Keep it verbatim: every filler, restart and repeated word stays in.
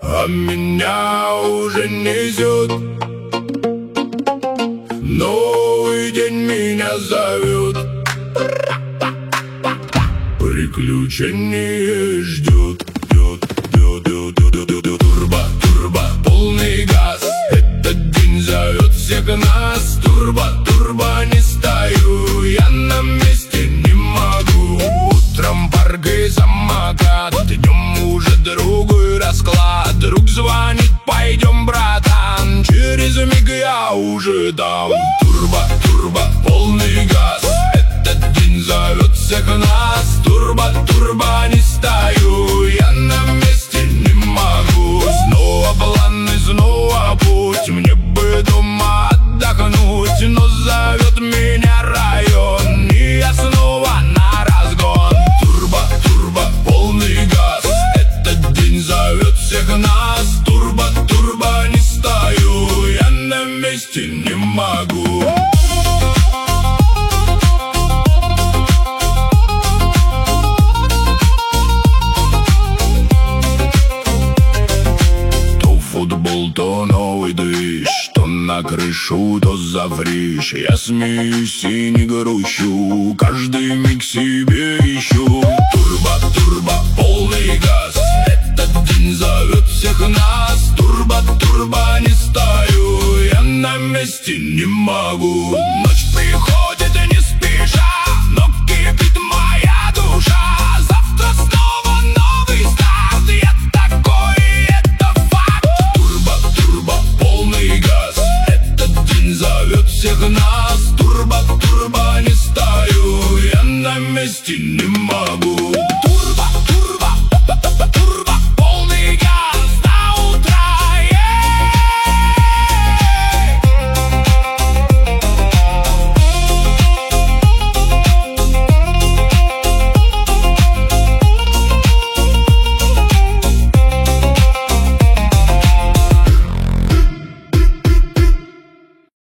а меня уже несет. Новый день меня зовет, приключение ждет. Турбо, турбо, полный газ, этот день зовет всех нас. Турбо, турбо, не стою, я на месте не могу. Утром парк и самокат, днем уже другой расклад. Друг звонит, пойдем, братан, через миг я уже там. Турбо, турбо, полный газ, этот день зовет всех нас. Турбо, турбо, не стою, я на месте не могу. Снова планы, снова путь, мне бы дома отдохнуть, но зовет меня район, и я снова на разгон. Турбо, турбо, полный газ, этот день зовет всех нас. Турбо, турбо, не стою, я на месте не могу. То новый движ, то на крышу, то завришь. Я смеюсь и не грущу, каждый миг себе ищу. Турбо, турбо, полный газ, этот день зовет всех нас. Турбо, турбо, не стою, я на месте не могу. Ночь приходит не спеша, но кипит моя душа. Завтра снова новый старт, я такой, это факт. Турбо, турбо, полный газ, этот день зовет всех нас. Турбо, турбо, не стою, я на месте не могу.